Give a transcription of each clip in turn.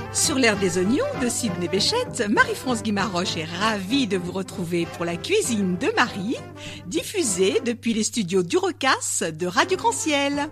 Sur l'air des oignons de Sydney Béchette, Marie-France Guimaroche est ravie de vous retrouver pour la cuisine de Marie, diffusée depuis les studios du Rocas de Radio Grand Ciel.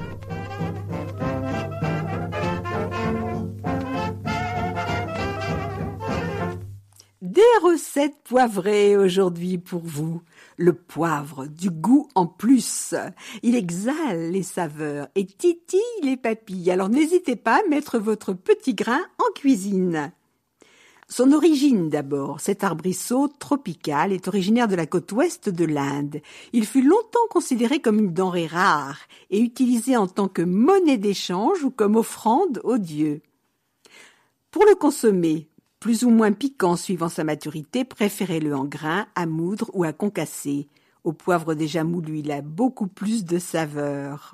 Des recettes poivrées aujourd'hui pour vous. Le poivre, du goût en plus. Il exhale les saveurs et titille les papilles. Alors n'hésitez pas à mettre votre petit grain en cuisine. Son origine d'abord. Cet arbrisseau tropical est originaire de la côte ouest de l'Inde. Il fut longtemps considéré comme une denrée rare et utilisé en tant que monnaie d'échange ou comme offrande aux dieux. Pour le consommer, plus ou moins piquant suivant sa maturité, préférez-le en grains, à moudre ou à concasser. Au poivre déjà moulu, il a beaucoup plus de saveur.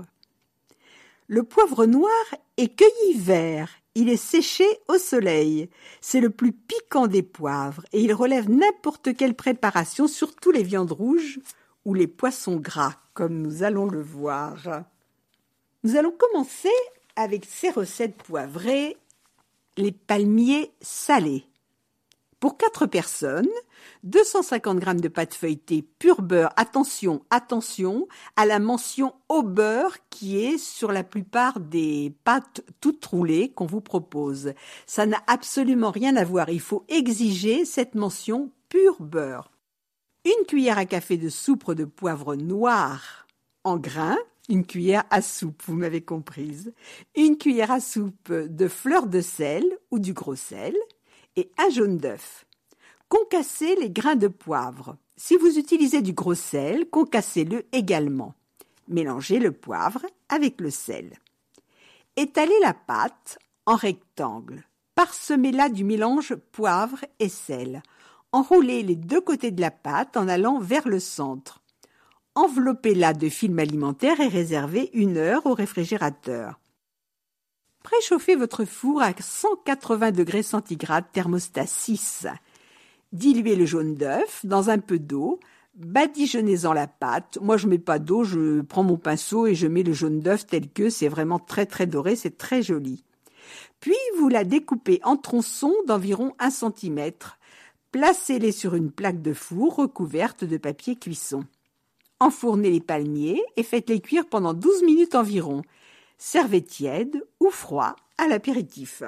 Le poivre noir est cueilli vert. Il est séché au soleil. C'est le plus piquant des poivres et il relève n'importe quelle préparation, surtout les viandes rouges ou les poissons gras, comme nous allons le voir. Nous allons commencer avec ces recettes poivrées. Les palmiers salés. Pour 4 personnes, 250 g de pâte feuilletée pur beurre. Attention à la mention au beurre qui est sur la plupart des pâtes toutes roulées qu'on vous propose. Ça n'a absolument rien à voir. Il faut exiger cette mention pur beurre. 1 cuillère à café de soupe de poivre noir en grains. 1 cuillère à soupe, vous m'avez comprise. 1 cuillère à soupe de fleur de sel ou du gros sel et un jaune d'œuf. Concassez les grains de poivre. Si vous utilisez du gros sel, concassez-le également. Mélangez le poivre avec le sel. Étalez la pâte en rectangle. Parsemez-la du mélange poivre et sel. Enroulez les 2 côtés de la pâte en allant vers le centre. Enveloppez-la de film alimentaire et réservez 1 heure au réfrigérateur. Préchauffez votre four à 180 degrés centigrades, thermostat 6. Diluez le jaune d'œuf dans un peu d'eau. Badigeonnez-en la pâte. Moi, je mets pas d'eau, je prends mon pinceau et je mets le jaune d'œuf tel que c'est vraiment très très doré, c'est très joli. Puis, vous la découpez en tronçons d'environ 1 cm. Placez-les sur une plaque de four recouverte de papier cuisson. Enfournez les palmiers et faites-les cuire pendant 12 minutes environ. Servez tiède ou froid à l'apéritif.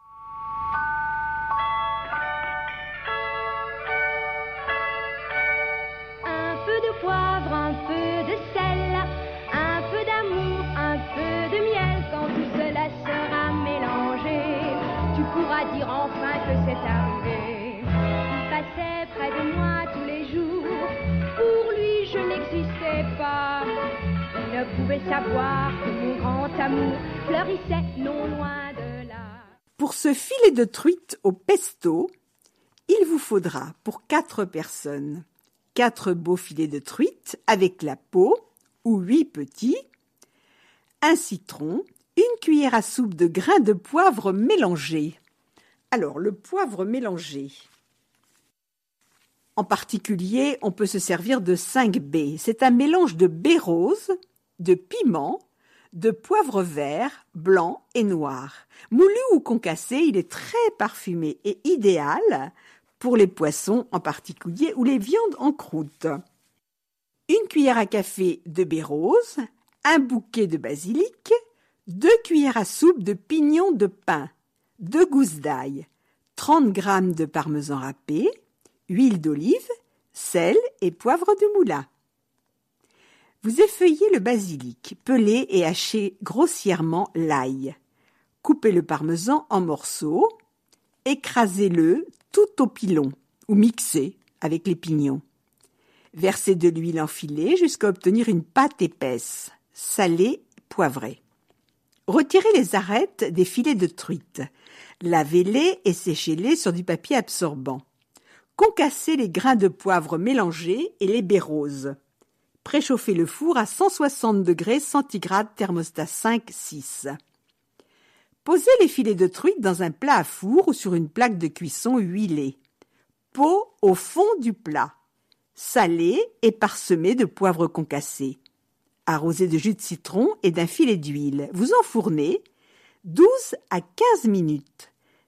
Un peu de poivre, un peu de sel, un peu d'amour, un peu de miel. Quand tout cela sera mélangé, tu pourras dire enfin que c'est arrivé. Il passait près de moi tous les jours. Pour lui, je n'existais pas. Il ne pouvait savoir que mon grand amour fleurissait non loin de là. Pour ce filet de truite au pesto, il vous faudra pour 4 personnes 4 beaux filets de truite avec la peau ou 8 petits, un citron, 1 cuillère à soupe de grains de poivre mélangés. Alors, le poivre mélangé. En particulier, on peut se servir de 5 baies. C'est un mélange de baies roses, de piment, de poivre vert, blanc et noir. Moulu ou concassé, il est très parfumé et idéal pour les poissons en particulier ou les viandes en croûte. 1 cuillère à café de baies roses, un bouquet de basilic, 2 cuillères à soupe de pignons de pin, 2 gousses d'ail, 30 g de parmesan râpé, huile d'olive, sel et poivre de moulin. Vous effeuillez le basilic, pelez et hachez grossièrement l'ail. Coupez le parmesan en morceaux, écrasez-le tout au pilon ou mixez avec les pignons. Versez de l'huile en filets jusqu'à obtenir une pâte épaisse, salée, poivrée. Retirez les arêtes des filets de truite. Lavez-les et séchez-les sur du papier absorbant. Concassez les grains de poivre mélangés et les baies roses. Préchauffez le four à 160 degrés centigrades, thermostat 5-6. Posez les filets de truite dans un plat à four ou sur une plaque de cuisson huilée. Pot au fond du plat. Salé et parsemé de poivre concassé. Arrosé de jus de citron et d'un filet d'huile. Vous enfournez 12 à 15 minutes.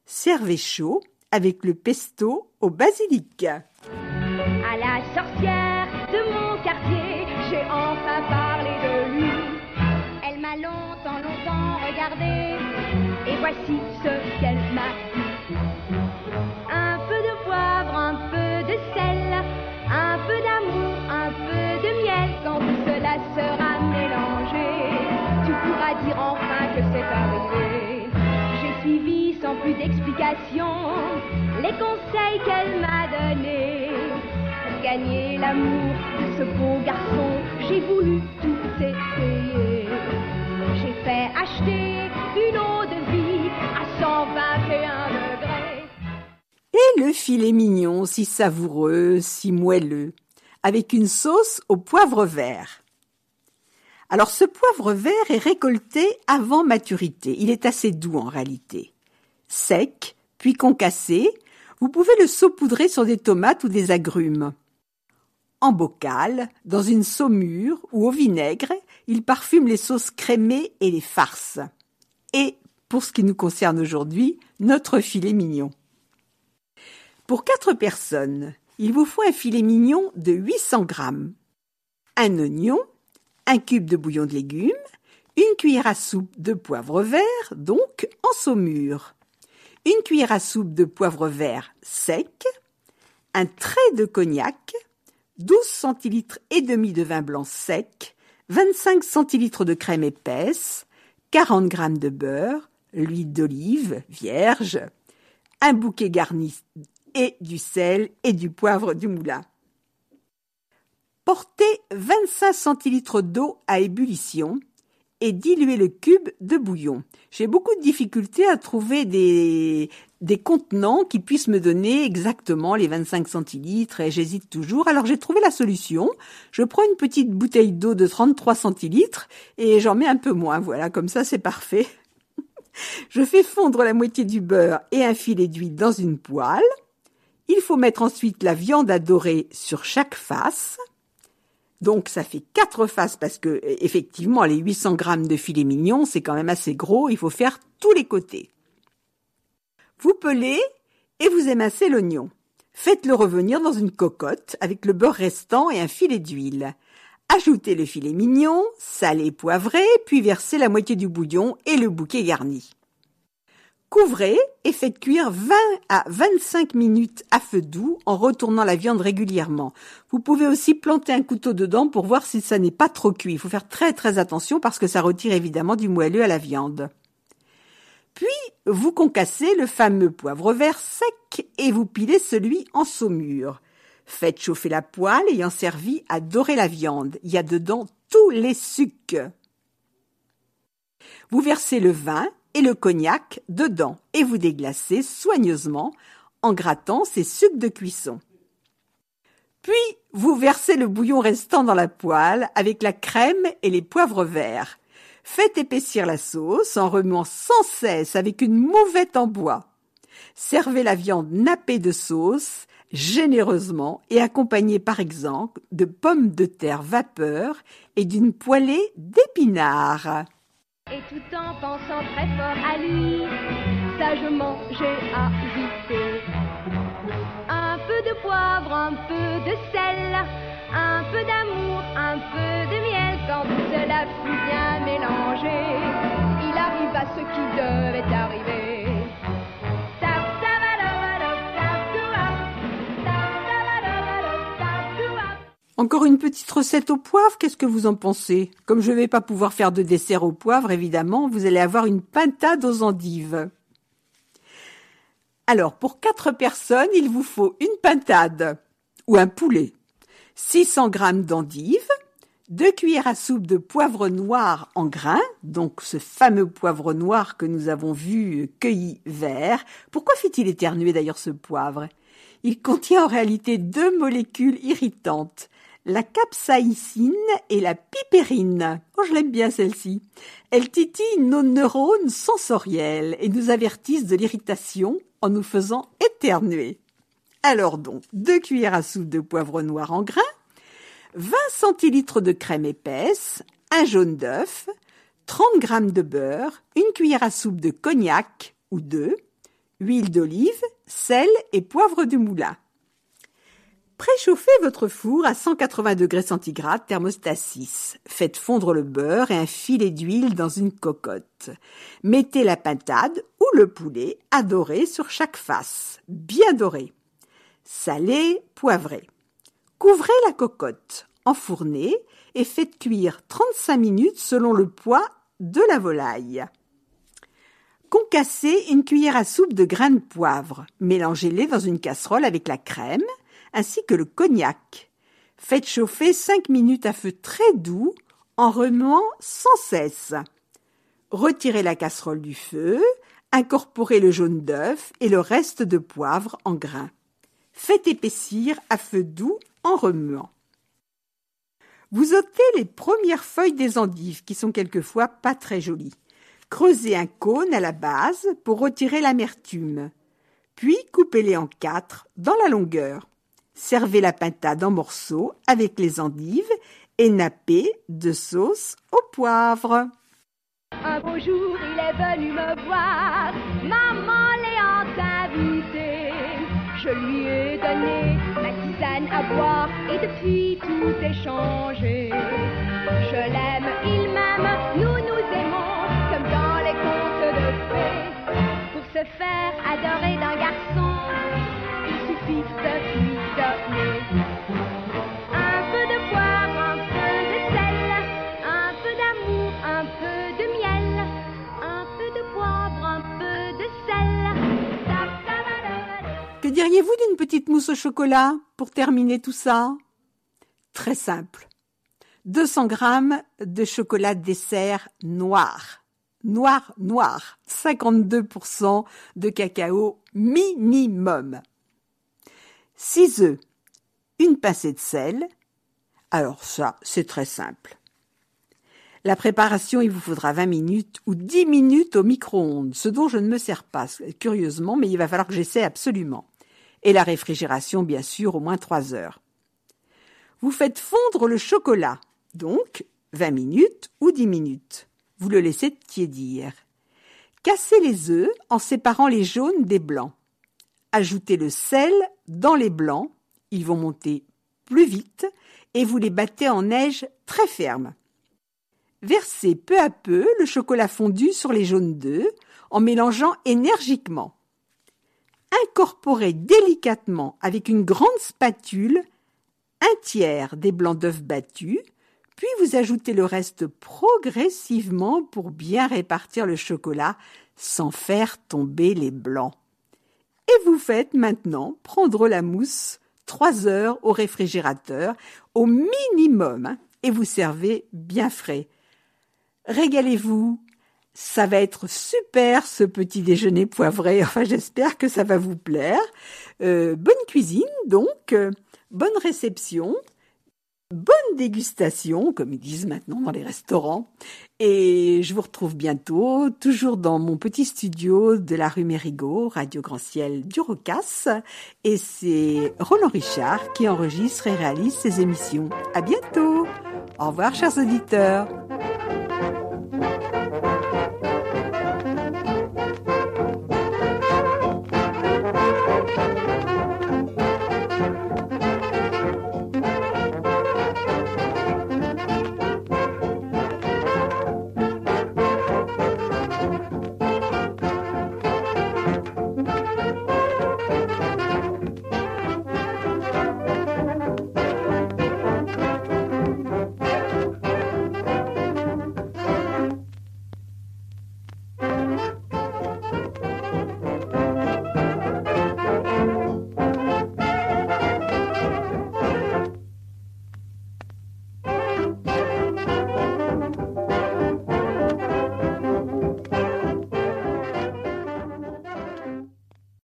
Servez chaud avec le pesto au basilic. À la sorcière de mon quartier, j'ai enfin parlé de lui. Elle m'a longtemps regardé, et voici ce qu'elle m'a dit. Un peu de poivre, un peu de sel, un peu d'amour, un peu de miel. Quand tout cela sera mélangé, tu pourras dire enfin que c'est arrivé. J'ai suivi sans plus d'explication les conseils qu'elle m'a donnés. Pour gagner l'amour de ce beau garçon, j'ai voulu tout essayer. J'ai fait acheter une eau de vie à 121 degrés. Et le filet mignon, si savoureux, si moelleux, avec une sauce au poivre vert. Alors ce poivre vert est récolté avant maturité. Il est assez doux en réalité. Sec, puis concassé, vous pouvez le saupoudrer sur des tomates ou des agrumes. En bocal, dans une saumure ou au vinaigre, il parfume les sauces crémées et les farces. Et, pour ce qui nous concerne aujourd'hui, notre filet mignon. Pour 4 personnes, il vous faut un filet mignon de 800 grammes, un oignon, un cube de bouillon de légumes, une cuillère à soupe de poivre vert, donc en saumure, une cuillère à soupe de poivre vert sec, un trait de cognac, 12 centilitres et demi de vin blanc sec, 25 centilitres de crème épaisse, 40 grammes de beurre, l'huile d'olive vierge, un bouquet garni et du sel et du poivre du moulin. Portez 25 centilitres d'eau à ébullition et diluez le cube de bouillon. J'ai beaucoup de difficultés à trouver des contenants qui puissent me donner exactement les 25 centilitres et j'hésite toujours. Alors j'ai trouvé la solution. Je prends une petite bouteille d'eau de 33 centilitres et j'en mets un peu moins. Voilà, comme ça c'est parfait. Je fais fondre la moitié du beurre et un filet d'huile dans une poêle. Il faut mettre ensuite la viande à dorer sur chaque face. Donc ça fait 4 faces parce que effectivement les 800 grammes de filet mignon c'est quand même assez gros, il faut faire tous les côtés. Vous pelez et vous émincez l'oignon. Faites-le revenir dans une cocotte avec le beurre restant et un filet d'huile. Ajoutez le filet mignon, salez, poivrez, puis versez la moitié du bouillon et le bouquet garni. Couvrez et faites cuire 20 à 25 minutes à feu doux en retournant la viande régulièrement. Vous pouvez aussi planter un couteau dedans pour voir si ça n'est pas trop cuit. Il faut faire très très attention parce que ça retire évidemment du moelleux à la viande. Puis, vous concassez le fameux poivre vert sec et vous pilez celui en saumure. Faites chauffer la poêle ayant servi à dorer la viande. Il y a dedans tous les sucs. Vous versez le vin et le cognac dedans et vous déglacez soigneusement en grattant ces sucs de cuisson. Puis, vous versez le bouillon restant dans la poêle avec la crème et les poivres verts. Faites épaissir la sauce en remuant sans cesse avec une mouvette en bois. Servez la viande nappée de sauce généreusement et accompagnée par exemple de pommes de terre vapeur et d'une poêlée d'épinards. Et tout en pensant très fort à lui, sagement j'ai ajouté un peu de poivre, un peu de sel, un peu d'amour, un peu de miel. Quand tout cela fut bien mélangé, il arriva ce qui devait arriver. Encore une petite recette au poivre, qu'est-ce que vous en pensez? Comme je ne vais pas pouvoir faire de dessert au poivre, évidemment, vous allez avoir une pintade aux endives. Alors, pour 4 personnes, il vous faut une pintade ou un poulet, 600 grammes d'endives, 2 cuillères à soupe de poivre noir en grains, donc ce fameux poivre noir que nous avons vu cueilli vert. Pourquoi fait-il éternuer d'ailleurs ce poivre? Il contient en réalité 2 molécules irritantes, la capsaïcine et la pipérine. Oh, je l'aime bien celle-ci. Elles titillent nos neurones sensoriels et nous avertissent de l'irritation en nous faisant éternuer. Alors donc, 2 cuillères à soupe de poivre noir en grains, 20 centilitres de crème épaisse, un jaune d'œuf, 30 grammes de beurre, une cuillère à soupe de cognac ou 2, huile d'olive, sel et poivre du moulin. Préchauffez votre four à 180 degrés centigrades, thermostat 6. Faites fondre le beurre et un filet d'huile dans une cocotte. Mettez la pintade ou le poulet à dorer sur chaque face, bien doré. Salez, poivrez. Couvrez la cocotte, enfournez et faites cuire 35 minutes selon le poids de la volaille. Concassez une cuillère à soupe de grains de poivre. Mélangez-les dans une casserole avec la crème ainsi que le cognac. Faites chauffer 5 minutes à feu très doux en remuant sans cesse. Retirez la casserole du feu, incorporez le jaune d'œuf et le reste de poivre en grains. Faites épaissir à feu doux en remuant. Vous ôtez les premières feuilles des endives qui sont quelquefois pas très jolies. Creusez un cône à la base pour retirer l'amertume. Puis coupez-les en 4 dans la longueur. Servez la pintade en morceaux avec les endives et nappez de sauce au poivre. Un beau jour, il est venu me voir, maman l'ayant invité. Je lui ai donné la tisane à boire et depuis tout est changé. Je l'aime, il m'aime, nous nous aimons comme dans les contes de fées. Pour se faire adorer d'un garçon, il suffit de lui donner un peu de poivre, un peu de sel, un peu d'amour, un peu de miel, un peu de poivre, un peu de sel. Que diriez-vous d'une petite mousse au chocolat pour terminer tout ça? Très simple. 200 grammes de chocolat dessert noir. Noir. 52% de cacao minimum. 6 œufs. Une pincée de sel. Alors ça, c'est très simple. La préparation, il vous faudra 20 minutes ou 10 minutes au micro-ondes, ce dont je ne me sers pas, curieusement, mais il va falloir que j'essaie absolument. Et la réfrigération, bien sûr, au moins 3 heures. Vous faites fondre le chocolat, donc 20 minutes ou 10 minutes. Vous le laissez tiédir. Cassez les œufs en séparant les jaunes des blancs. Ajoutez le sel dans les blancs, ils vont monter plus vite et vous les battez en neige très ferme. Versez peu à peu le chocolat fondu sur les jaunes d'œufs en mélangeant énergiquement. Incorporez délicatement avec une grande spatule 1/3 des blancs d'œufs battus, puis vous ajoutez le reste progressivement pour bien répartir le chocolat sans faire tomber les blancs. Et vous faites maintenant prendre la mousse 3 heures au réfrigérateur au minimum et vous servez bien frais. Régalez-vous, ça va être super ce petit déjeuner poivré, enfin j'espère que ça va vous plaire. Bonne cuisine donc, bonne réception, bonne dégustation comme ils disent maintenant dans les restaurants. Et je vous retrouve bientôt, toujours dans mon petit studio de la rue Mérigot, Radio Grand Ciel du Rocas. Et c'est Roland Richard qui enregistre et réalise ces émissions. À bientôt. Au revoir chers auditeurs.